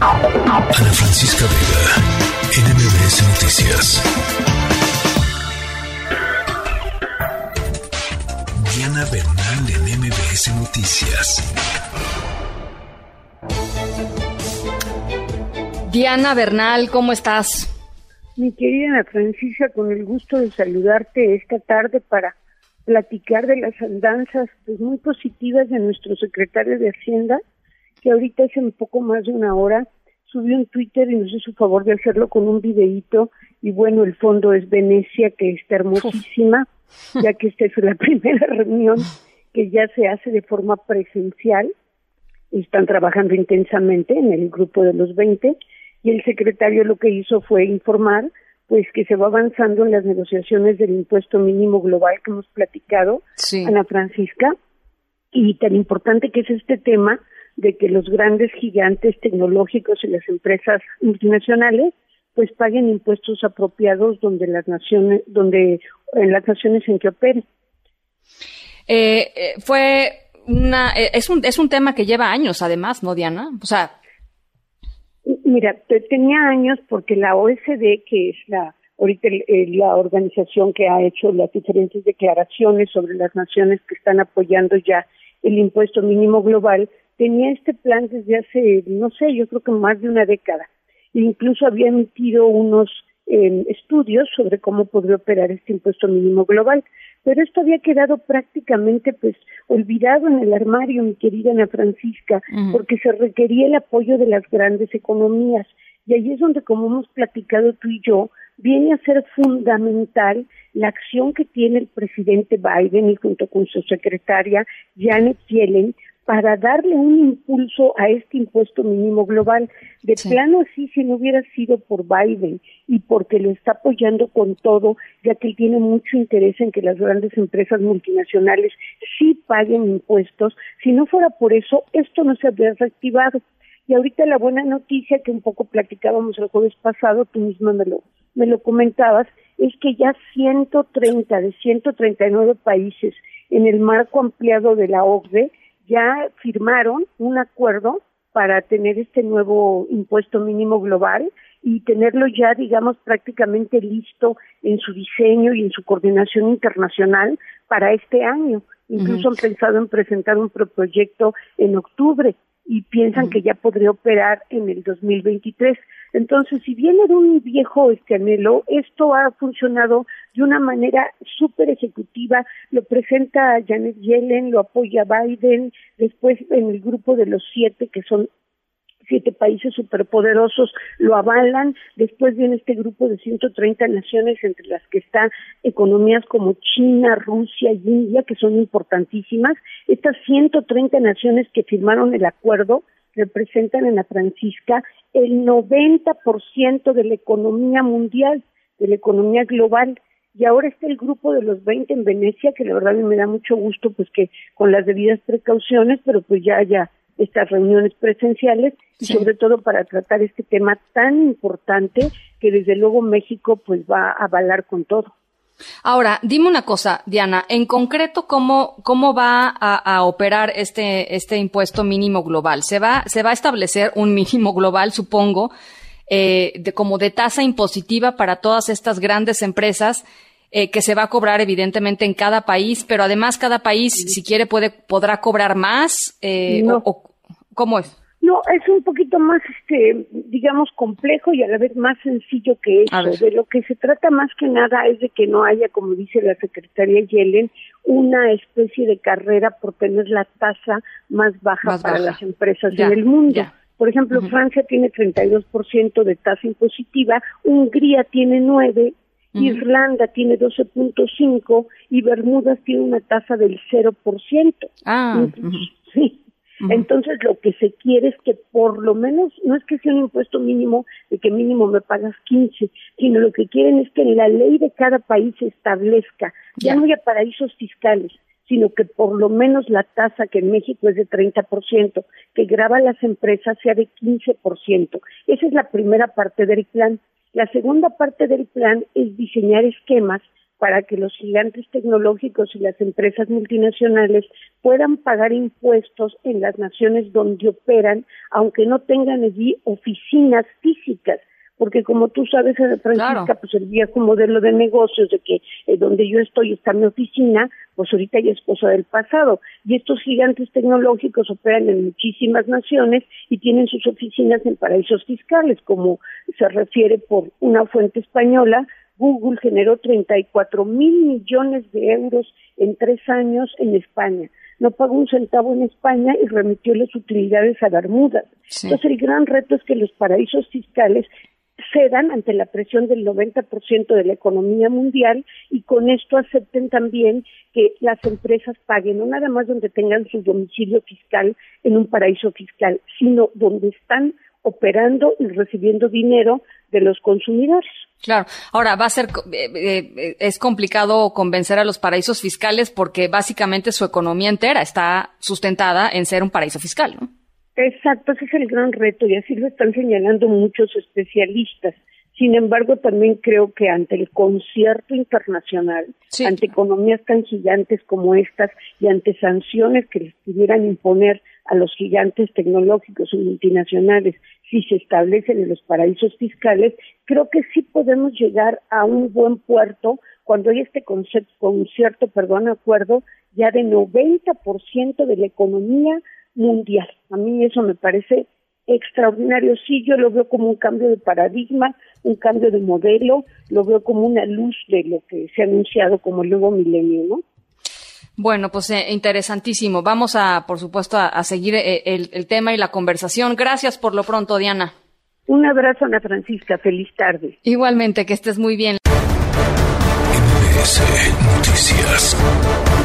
Ana Francisca Vega, NMBS Noticias. Diana Bernal en MBS Noticias. Diana Bernal, ¿cómo estás? Mi querida Ana Francisca, con el gusto de saludarte esta tarde para platicar de las andanzas pues, muy positivas de nuestro secretario de Hacienda, que ahorita hace un poco más de una hora subió un Twitter y nos hizo favor de hacerlo con un videíto, y bueno, el fondo es Venecia, que está hermosísima, ya que esta es la primera reunión que ya se hace de forma presencial. Están trabajando intensamente en el grupo de los 20, y el secretario lo que hizo fue informar pues que se va avanzando en las negociaciones del impuesto mínimo global que hemos platicado, sí, Ana Francisca, y tan importante que es este tema de que los grandes gigantes tecnológicos y las empresas multinacionales pues paguen impuestos apropiados en las naciones en que operen. Es un tema que lleva años, además, ¿no, Diana? O sea, mira, tenía años porque la OECD, que es la organización que ha hecho las diferentes declaraciones sobre las naciones que están apoyando ya el impuesto mínimo global, tenía este plan desde hace, no sé, yo creo que más de una década. E incluso había emitido unos estudios sobre cómo podría operar este impuesto mínimo global. Pero esto había quedado prácticamente pues olvidado en el armario, mi querida Ana Francisca, porque se requería el apoyo de las grandes economías. Y ahí es donde, como hemos platicado tú y yo, viene a ser fundamental la acción que tiene el presidente Biden y junto con su secretaria Janet Yellen para darle un impulso a este impuesto mínimo global. De plano así, si no hubiera sido por Biden y porque lo está apoyando con todo, ya que él tiene mucho interés en que las grandes empresas multinacionales sí paguen impuestos, si no fuera por eso, esto no se habría reactivado. Y ahorita la buena noticia que un poco platicábamos el jueves pasado, tú misma me lo comentabas, es que ya 130 de 139 países en el marco ampliado de la OCDE ya firmaron un acuerdo para tener este nuevo impuesto mínimo global y tenerlo ya, digamos, prácticamente listo en su diseño y en su coordinación internacional para este año. Incluso han pensado en presentar un proyecto en octubre y piensan que ya podría operar en el 2023. Entonces, si bien era un viejo anhelo, esto ha funcionado de una manera súper ejecutiva. Lo presenta Janet Yellen, lo apoya Biden, después en el grupo de los 7, que son 7 países superpoderosos, lo avalan. Después viene este grupo de 130 naciones, entre las que están economías como China, Rusia y India, que son importantísimas. Estas 130 naciones que firmaron el acuerdo representan, en la Francisca, el 90% de la economía mundial, de la economía global. Y ahora está el grupo de los 20 en Venecia, que la verdad me da mucho gusto, pues que con las debidas precauciones, pero pues ya haya estas reuniones presenciales, y sobre todo para tratar este tema tan importante que desde luego México pues va a avalar con todo. Ahora, dime una cosa, Diana, en concreto, ¿cómo va a operar este impuesto mínimo global? ¿Se va a establecer un mínimo global, supongo, como de tasa impositiva para todas estas grandes empresas, que se va a cobrar evidentemente en cada país, pero además cada país, si quiere, podrá cobrar más? No. ¿Cómo es? No, es un poquito más, digamos, complejo y a la vez más sencillo que eso. De lo que se trata más que nada es de que no haya, como dice la secretaria Yellen, una especie de carrera por tener la tasa más baja para las empresas en el mundo. Por ejemplo, Francia tiene 32% de tasa impositiva, Hungría tiene 9%, Irlanda tiene 12.5% y Bermudas tiene una tasa del 0%. Sí. Entonces, lo que se quiere es que por lo menos, no es que sea un impuesto mínimo, de que mínimo me pagas 15, sino lo que quieren es que en la ley de cada país se establezca, ya no haya paraísos fiscales, sino que por lo menos la tasa, que en México es de 30%, que grava las empresas, sea de 15%. Esa es la primera parte del plan. La segunda parte del plan es diseñar esquemas para que los gigantes tecnológicos y las empresas multinacionales puedan pagar impuestos en las naciones donde operan, aunque no tengan allí oficinas físicas. Porque como tú sabes, Francisca, claro, pues el viejo modelo de negocios de que donde yo estoy está mi oficina, pues ahorita ya es cosa del pasado. Y estos gigantes tecnológicos operan en muchísimas naciones y tienen sus oficinas en paraísos fiscales, como se refiere por una fuente española. Google generó 34,000 millones de euros en 3 años en España. No pagó un centavo en España y remitió las utilidades a Bermudas. Sí. Entonces el gran reto es que los paraísos fiscales cedan ante la presión del 90% de la economía mundial y con esto acepten también que las empresas paguen, no nada más donde tengan su domicilio fiscal en un paraíso fiscal, sino donde están operando y recibiendo dinero de los consumidores. Claro. Ahora, va a ser, es complicado convencer a los paraísos fiscales porque básicamente su economía entera está sustentada en ser un paraíso fiscal, ¿no? Exacto, ese es el gran reto y así lo están señalando muchos especialistas. Sin embargo, también creo que ante el concierto internacional, sí, ante economías tan gigantes como estas y ante sanciones que les pudieran imponer a los gigantes tecnológicos y multinacionales si se establecen en los paraísos fiscales, creo que sí podemos llegar a un buen puerto cuando hay este acuerdo ya de 90% de la economía mundial. A mí eso me parece extraordinario. Sí, yo lo veo como un cambio de paradigma, un cambio de modelo, lo veo como una luz de lo que se ha anunciado como el nuevo milenio, ¿no? Bueno, pues interesantísimo. Vamos a, por supuesto, a seguir el tema y la conversación. Gracias por lo pronto, Diana. Un abrazo, Ana Francisca. Feliz tarde. Igualmente, que estés muy bien. MBS Noticias.